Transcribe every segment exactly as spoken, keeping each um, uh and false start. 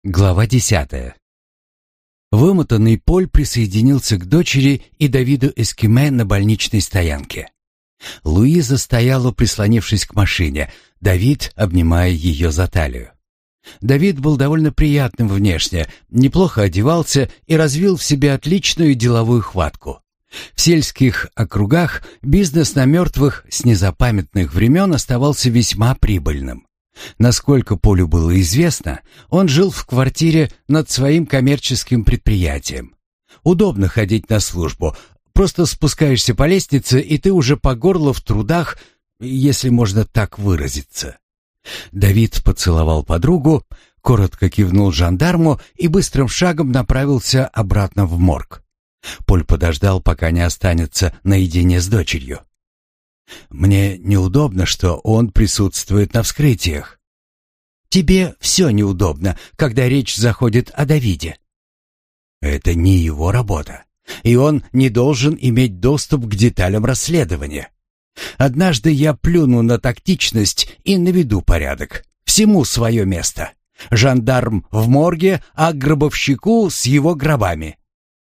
Глава десятая. Вымотанный Поль присоединился к дочери и Давиду Эскиме на больничной стоянке. Луиза стояла, прислонившись к машине, Давид обнимая ее за талию. Давид был довольно приятным внешне, неплохо одевался и развил в себе отличную деловую хватку. В сельских округах бизнес на мертвых с незапамятных времен оставался весьма прибыльным. Насколько Полю было известно, он жил в квартире над своим коммерческим предприятием. Удобно ходить на службу. Просто спускаешься по лестнице, и ты уже по горло в трудах, если можно так выразиться. Давид поцеловал подругу, коротко кивнул жандарму и быстрым шагом направился обратно в морг. Поль подождал, пока не останется наедине с дочерью. «Мне неудобно, что он присутствует на вскрытиях». «Тебе все неудобно, когда речь заходит о Давиде». «Это не его работа, и он не должен иметь доступ к деталям расследования. Однажды я плюну на тактичность и наведу порядок. Всему свое место. Жандарм в морге, а гробовщику с его гробами».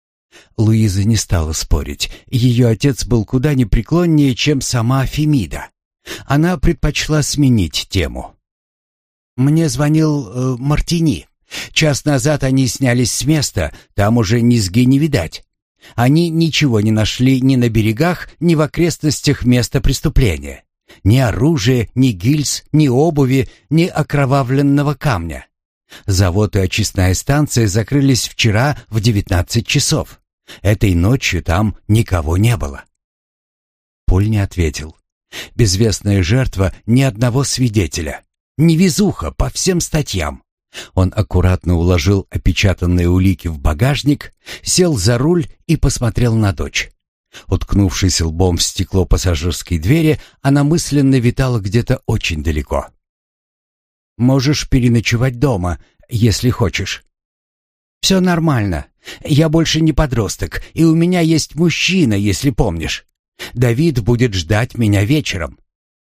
Луиза не стала спорить. Ее отец был куда непреклоннее, чем сама Фемида. Она предпочла сменить тему. «Мне звонил э, Мартини. Час назад они снялись с места, там уже низги не видать. Они ничего не нашли ни на берегах, ни в окрестностях места преступления. Ни оружия, ни гильз, ни обуви, ни окровавленного камня. Завод и очистная станция закрылись вчера в девятнадцать часов. Этой ночью там никого не было». Поль не ответил. Безвестная жертва, ни одного свидетеля. Невезуха по всем статьям. Он аккуратно уложил опечатанные улики в багажник, сел за руль и посмотрел на дочь. Уткнувшись лбом в стекло пассажирской двери, она мысленно витала где-то очень далеко. «Можешь переночевать дома, если хочешь». «Все нормально. Я больше не подросток, и у меня есть мужчина, если помнишь. Давид будет ждать меня вечером».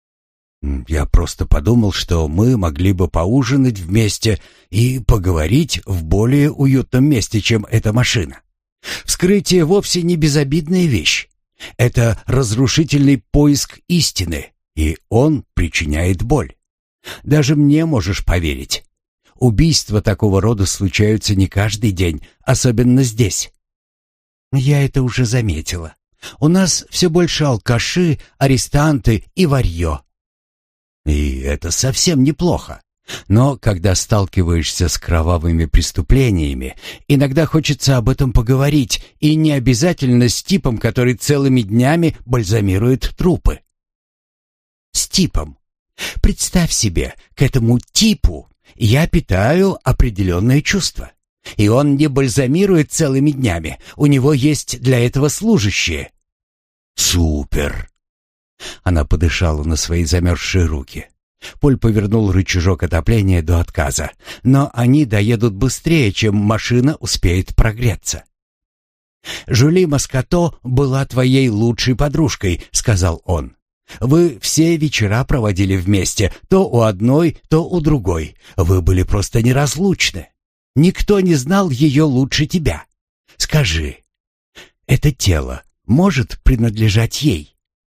«Я просто подумал, что мы могли бы поужинать вместе и поговорить в более уютном месте, чем эта машина. Вскрытие вовсе не безобидная вещь. Это разрушительный поиск истины, и он причиняет боль. Даже мне можешь поверить. Убийства такого рода случаются не каждый день, особенно здесь». «Я это уже заметила. У нас все больше алкаши, арестанты и варьё». «И это совсем неплохо. Но когда сталкиваешься с кровавыми преступлениями, иногда хочется об этом поговорить, и не обязательно с типом, который целыми днями бальзамирует трупы». «С типом? Представь себе, к этому типу я питаю определенное чувство. И он не бальзамирует целыми днями. У него есть для этого служащие». «Супер!» Она подышала на свои замерзшие руки. Поль повернул рычажок отопления до отказа, но они доедут быстрее, чем машина успеет прогреться. «Жюли Маскато была твоей лучшей подружкой», — сказал он. «Вы все вечера проводили вместе, то у одной, то у другой. Вы были просто неразлучны. Никто не знал ее лучше тебя. Скажи, это тело может принадлежать ей?»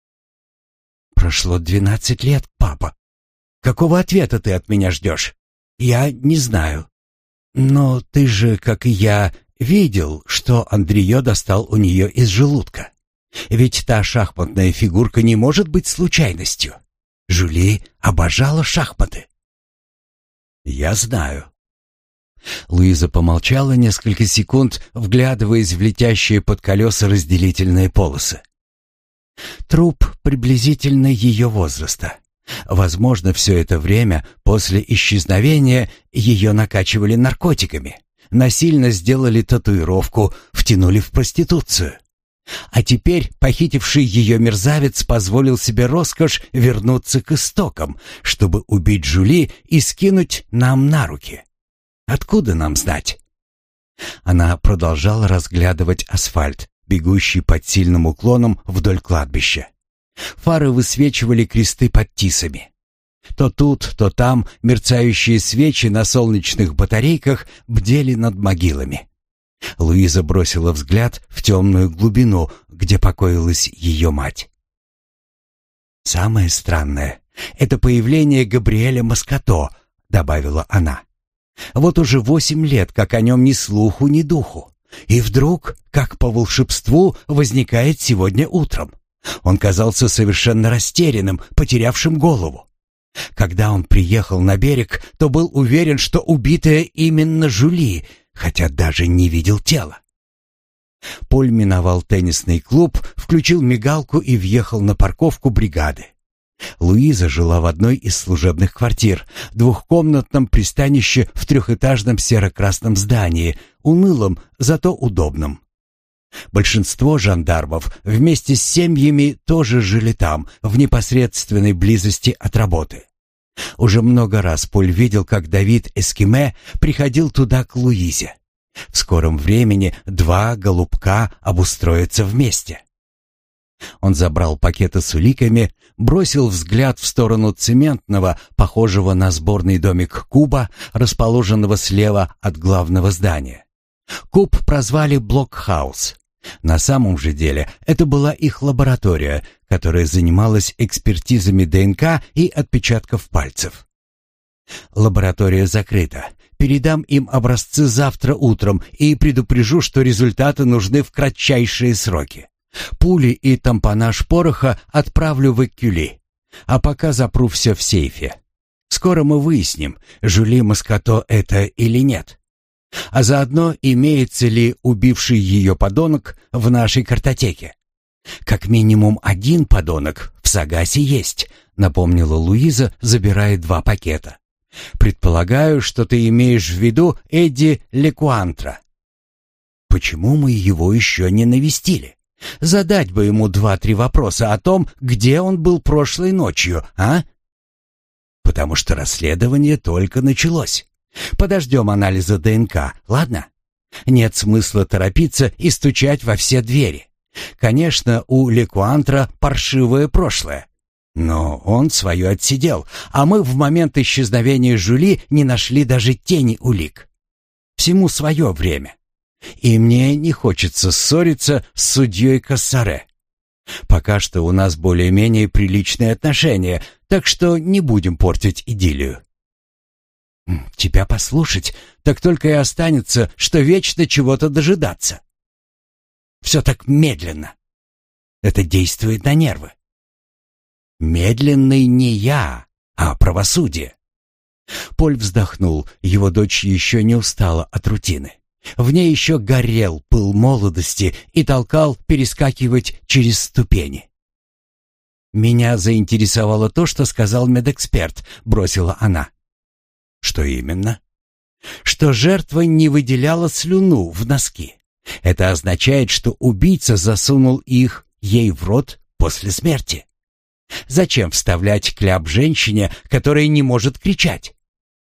«Прошло двенадцать лет, папа. Какого ответа ты от меня ждешь? Я не знаю. Но ты же, как и я, видел, что Андриё достал у нее из желудка. Ведь та шахматная фигурка не может быть случайностью. Жюли обожала шахматы». «Я знаю». Луиза помолчала несколько секунд, вглядываясь в летящие под колеса разделительные полосы. Труп приблизительно ее возраста. Возможно, все это время после исчезновения ее накачивали наркотиками, насильно сделали татуировку, втянули в проституцию. А теперь похитивший ее мерзавец позволил себе роскошь вернуться к истокам, чтобы убить Жюли и скинуть нам на руки. Откуда нам знать? Она продолжала разглядывать асфальт, бегущий под сильным уклоном вдоль кладбища. Фары высвечивали кресты под тисами. То тут, то там мерцающие свечи на солнечных батарейках бдели над могилами. Луиза бросила взгляд в темную глубину, где покоилась ее мать. «Самое странное — это появление Габриэля Маскато», — добавила она. «Вот уже восемь лет, как о нем ни слуху, ни духу. И вдруг, как по волшебству, возникает сегодня утром. Он казался совершенно растерянным, потерявшим голову. Когда он приехал на берег, то был уверен, что убитая именно Жюли, хотя даже не видел тела». Поль миновал теннисный клуб, включил мигалку и въехал на парковку бригады. Луиза жила в одной из служебных квартир, двухкомнатном пристанище в трехэтажном серо-красном здании, унылом, зато удобном. Большинство жандармов вместе с семьями тоже жили там, в непосредственной близости от работы. Уже много раз Поль видел, как Давид Эскиме приходил туда к Луизе. В скором времени два голубка обустроятся вместе. Он забрал пакеты с уликами, бросил взгляд в сторону цементного, похожего на сборный домик куба, расположенного слева от главного здания. Куб прозвали «Блокхаус». На самом же деле это была их лаборатория, которая занималась экспертизами ДНК и отпечатков пальцев. «Лаборатория закрыта. Передам им образцы завтра утром и предупрежу, что результаты нужны в кратчайшие сроки. Пули и тампонаж пороха отправлю в Экюли, а пока запру все в сейфе. Скоро мы выясним, Жюли Маскато это или нет. А заодно, имеется ли убивший ее подонок в нашей картотеке. Как минимум один подонок в Сагасе есть», — напомнила Луиза, забирая два пакета. «Предполагаю, что ты имеешь в виду Эдди Лекуантра». «Почему мы его еще не навестили? Задать бы ему два-три вопроса о том, где он был прошлой ночью, а?» «Потому что расследование только началось. Подождем анализа ДНК, ладно? Нет смысла торопиться и стучать во все двери. Конечно, у Лекуантра паршивое прошлое. Но он свое отсидел, а мы в момент исчезновения Жюли не нашли даже тени улик. Всему свое время. И мне не хочется ссориться с судьей Кассаре. Пока что у нас более-менее приличные отношения, так что не будем портить идиллию». «Тебя послушать, так только и останется, что вечно чего-то дожидаться. Все так медленно. Это действует на нервы. Медленный не я, а правосудие». Поль вздохнул, его дочь еще не устала от рутины. В ней еще горел пыл молодости и толкал перескакивать через ступени. «Меня заинтересовало то, что сказал медэксперт», — бросила она. «Что именно?» «Что жертва не выделяла слюну в носки. Это означает, что убийца засунул их ей в рот после смерти. Зачем вставлять кляп женщине, которая не может кричать?»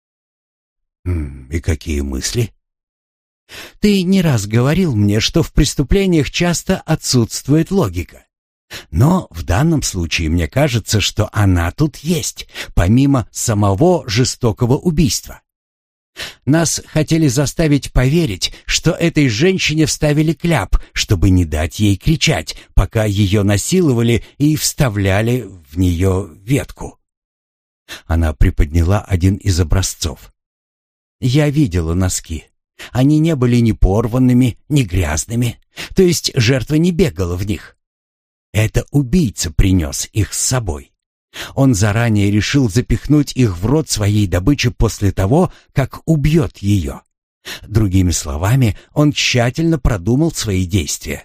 «И какие мысли?» «Ты не раз говорил мне, что в преступлениях часто отсутствует логика. Но в данном случае мне кажется, что она тут есть, помимо самого жестокого убийства. Нас хотели заставить поверить, что этой женщине вставили кляп, чтобы не дать ей кричать, пока ее насиловали и вставляли в нее ветку». Она приподняла один из образцов. «Я видела носки. Они не были ни порванными, ни грязными, то есть жертва не бегала в них. Это убийца принес их с собой. Он заранее решил запихнуть их в рот своей добычи после того, как убьет ее. Другими словами, он тщательно продумал свои действия».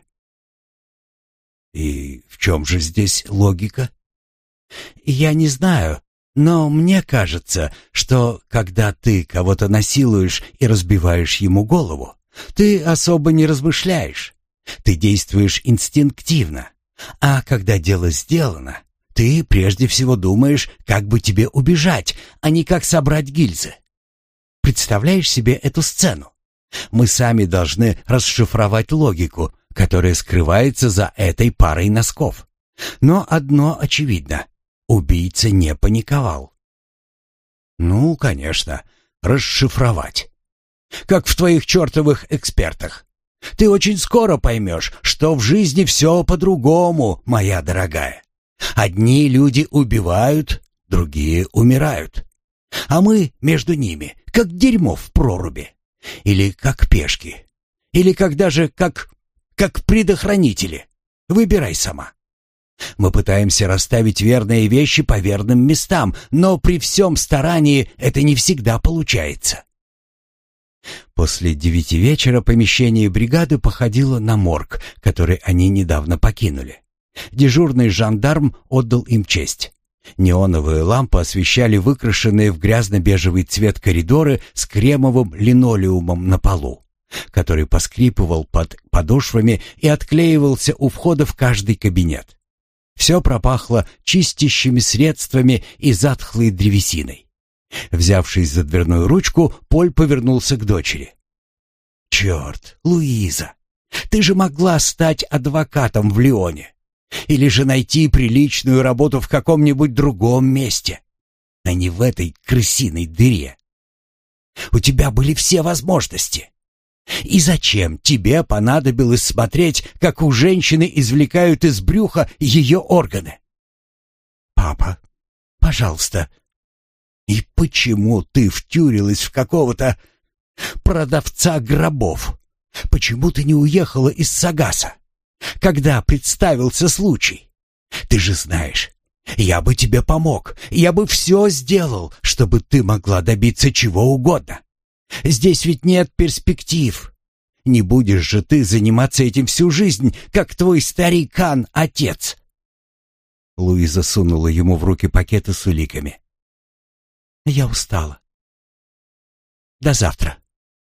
«И в чем же здесь логика?» «Я не знаю, но мне кажется, что когда ты кого-то насилуешь и разбиваешь ему голову, ты особо не размышляешь. Ты действуешь инстинктивно. А когда дело сделано, ты прежде всего думаешь, как бы тебе убежать, а не как собрать гильзы. Представляешь себе эту сцену? Мы сами должны расшифровать логику, которая скрывается за этой парой носков. Но одно очевидно: убийца не паниковал. Ну, конечно, расшифровать. Как в твоих чертовых экспертах. Ты очень скоро поймешь, что в жизни все по-другому, моя дорогая. Одни люди убивают, другие умирают. А мы между ними, как дерьмо в проруби. Или как пешки. Или как даже как... как предохранители. Выбирай сама. Мы пытаемся расставить верные вещи по верным местам, но при всем старании это не всегда получается. После девяти вечера помещение бригады походило на морг, который они недавно покинули. Дежурный жандарм отдал им честь. Неоновые лампы освещали выкрашенные в грязно-бежевый цвет коридоры с кремовым линолеумом на полу, который поскрипывал под подошвами и отклеивался у входа в каждый кабинет. Все пропахло чистящими средствами и затхлой древесиной. Взявшись за дверную ручку, Поль повернулся к дочери. «Черт, Луиза, ты же могла стать адвокатом в Лионе. Или же найти приличную работу в каком-нибудь другом месте, а не в этой крысиной дыре. У тебя были все возможности. И зачем тебе понадобилось смотреть, как у женщины извлекают из брюха ее органы? Папа, пожалуйста. И почему ты втюрилась в какого-то продавца гробов? Почему ты не уехала из Сагаса, когда представился случай? Ты же знаешь, я бы тебе помог, я бы все сделал, чтобы ты могла добиться чего угодно. Здесь ведь нет перспектив. Не будешь же ты заниматься этим всю жизнь, как твой старикан-отец. Луиза сунула ему в руки пакеты с уликами. Я устала. До завтра.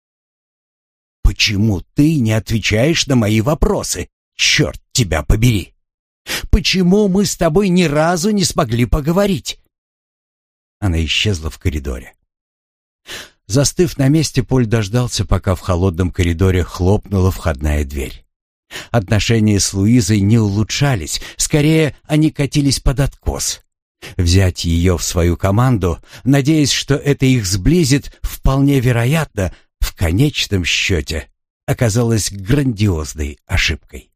Почему ты не отвечаешь на мои вопросы? Черт тебя побери! Почему мы с тобой ни разу не смогли поговорить?» Она исчезла в коридоре. Застыв на месте, Поль дождался, пока в холодном коридоре хлопнула входная дверь. Отношения с Луизой не улучшались, скорее они катились под откос. Взять ее в свою команду, надеясь, что это их сблизит, вполне вероятно, в конечном счете оказалось грандиозной ошибкой.